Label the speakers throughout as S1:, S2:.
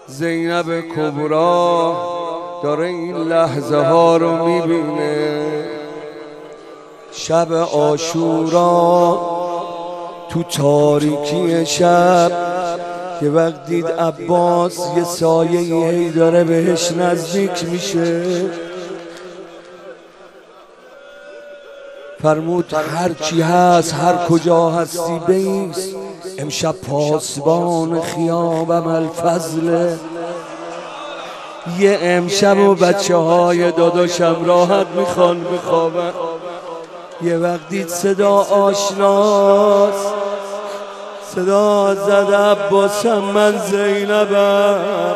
S1: زینب کبرا داره این لحظه ها رو میبینه. شب عاشورا تو تاریکی شب یه وقت دید عباس یه سایه هی داره بهش نزدیک میشه. فرمود هر چی هست هر کجا هستی بیست، امشب پاسبان خیابم الفضله. یه امشب و بچه های داداشم راحت میخوان بخوابن. یه وقت دید صدا آشناست، صدا زد عباسم من زینبم.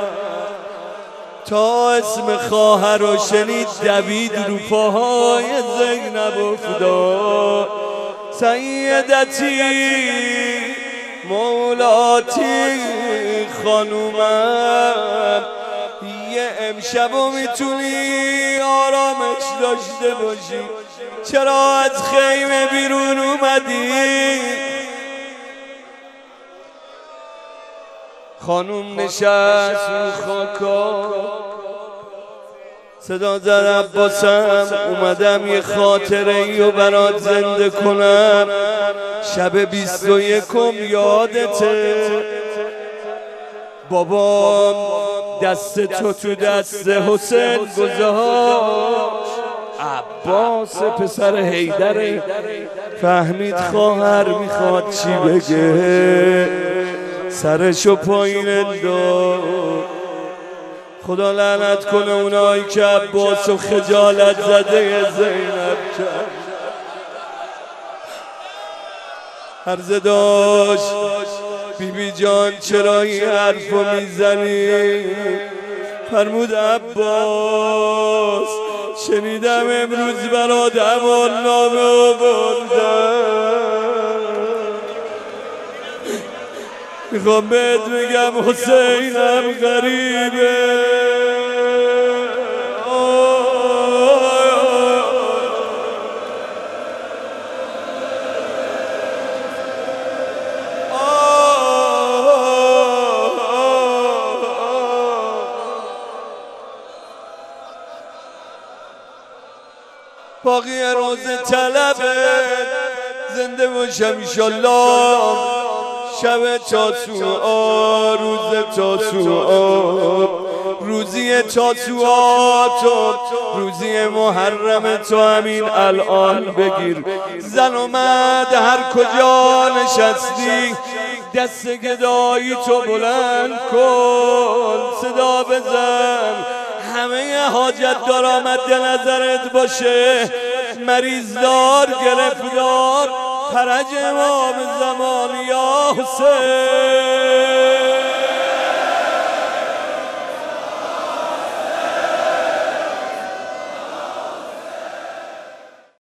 S1: تا اسم خواهر رو شنید دوید رو پاهای زینب افتاد. سیدتی مولاتی خانومم، یه امشب رو میتونی آرامش داشته باشی، چرا از خیمه بیرون اومدی؟ خانوم نشست رو خاکا، صدا زد عباسم اومدم یه خاطره ایو برات زنده کنم. شب 21 یادته بابام دست تو دست حسین گذاشت. عباس پسر حیدره فهمید خواهر میخواد چی بگه، سرشو پایین انداخت. خدا لعنت کنه اونایی که عباسو خجالت زده زینب کرد. عرض داشت بیبی جان چرا این حرفو میزنی؟ فرمود عباس شنیدم امروز برات امان نامه آوردن، میخوام بهت بگم حسینم غریبه. باقی روز طلبه زنده باشم انشالله. شب تاسوعا روز تاسوعا، روزی تاسوعا تو روزی محرم تو همین الان بگیر. زن و مرد هر کجا نشستی دست گدایی تو بلند کن، صدا بزن همه حاجت دار مد نظرت باشه. مریضدار گرفتار فرج امام زمان یا حسین.